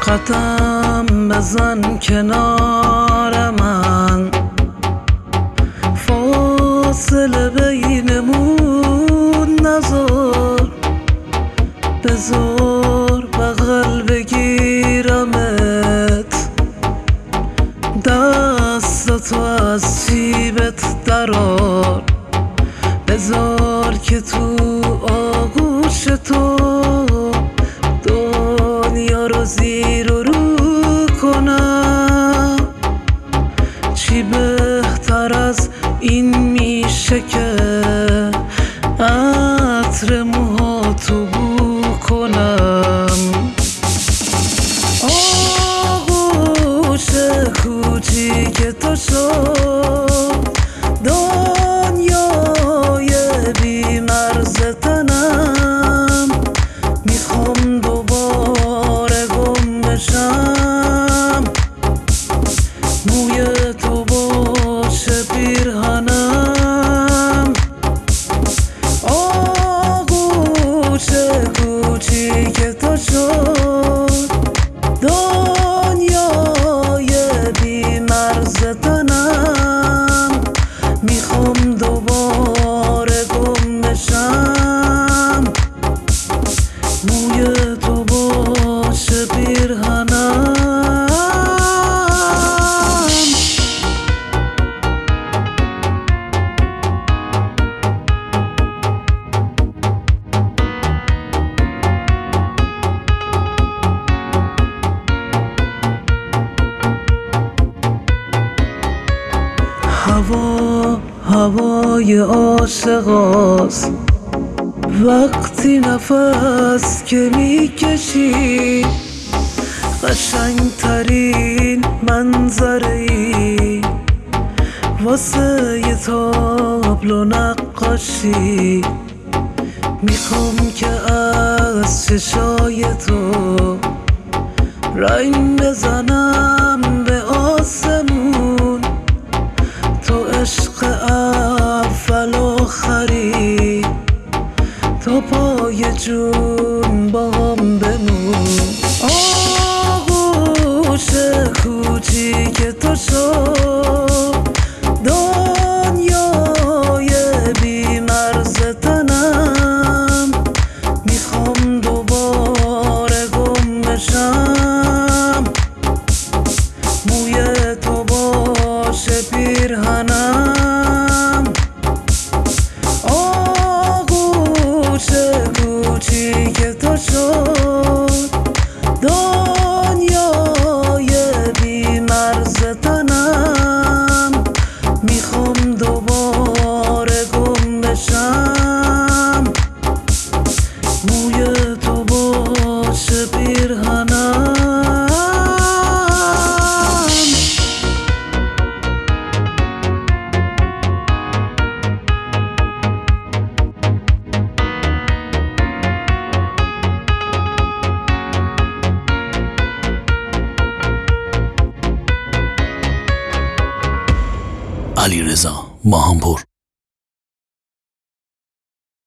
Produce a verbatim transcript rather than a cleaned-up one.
قدم بزن کنار من، فاصله بینمون نذار، بذار بغل بگیرمت، دستتو از جیبت درار، بذار که تو آغوش تو دنیا رو زیر و رو کنم. چی بهتر از این میشه که عطر موهاتو بو کنم. آغوش کوچیک تو شد دنیای بی مرز تنم، میخوام دوباره گم بشم، موی تو باشه پیرهنم. آغوش کوچیک تو شد دنیای بی مرز تنم، میخوام دوباره گم بشم، موی تو باشه پیرهنم. هوا هوای عاشقاست، وقتی نفس که میکشی قشنگترین منظری واسه یه تابلو نقاشی. میخوام که از چشای تو رنگ بزنم به آسمون، تو عشق اول آخری، تو پای جون با هم بمون. آغوش کوچیک تو شد دنیای بی مرز تنم، میخوام دوباره گم بشم، موی تو باشه پیرهنم. آغوش کوچیک تو شد دنیای بی مرز تنم، میخوام دوباره گم بشم، موی تو باشه پیرهنم. علیرضا ماهانپور.